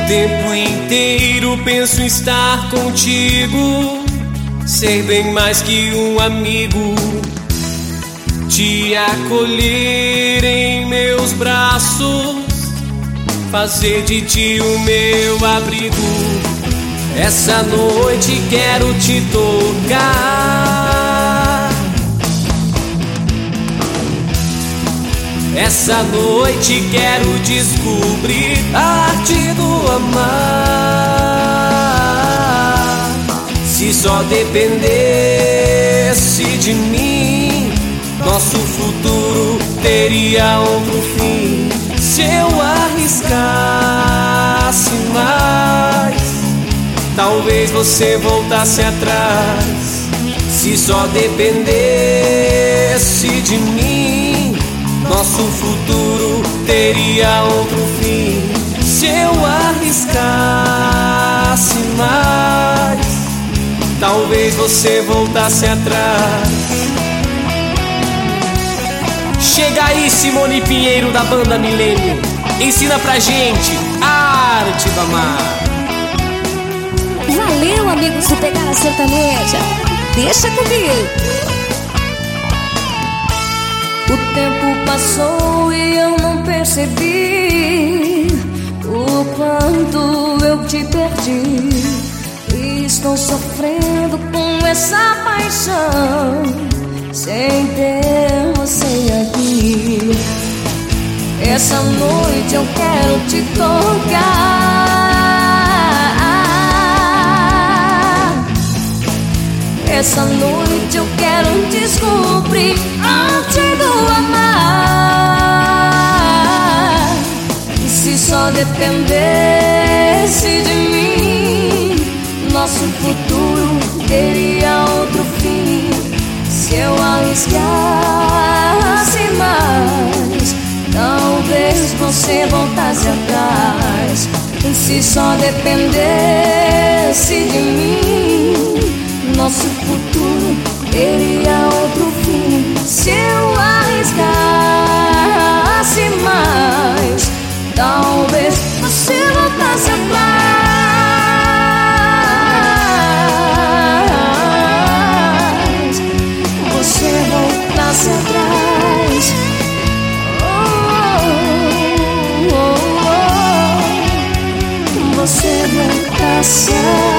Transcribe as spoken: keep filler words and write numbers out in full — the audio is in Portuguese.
tempo inteiro penso em estar contigo, ser bem mais que um amigo, te acolher em meus braços, fazer de ti o meu abrigo. Essa noite quero te tocar, essa noite quero descobrir a arte do amar. Se só dependesse de mim, nosso futuro teria outro fim. Se eu arriscasse mais, talvez você voltasse atrás. Se só dependesse de mim, nosso futuro teria outro fim. Se eu arriscasse mais, talvez você voltasse atrás. Chega aí, Simone Pinheiro da banda Milênio, ensina pra gente a arte do amar. Valeu, amigos do Pegada Sertaneja, deixa comigo. O tempo passou e eu não percebi o quanto eu te perdi. E estou sofrendo com essa paixão, sem ter você aqui. Essa noite eu quero te tocar, essa noite eu quero descobrir a arte do amar. E se só dependesse de mim, nosso futuro teria outro fim. Se eu arriscasse mais, talvez você voltasse atrás. E se só dependesse de mim, nosso futuro teria outro fim. Se eu arriscasse mais, talvez você voltasse atrás. Você voltasse atrás. Oh, oh, oh, oh. Você voltasse atrás.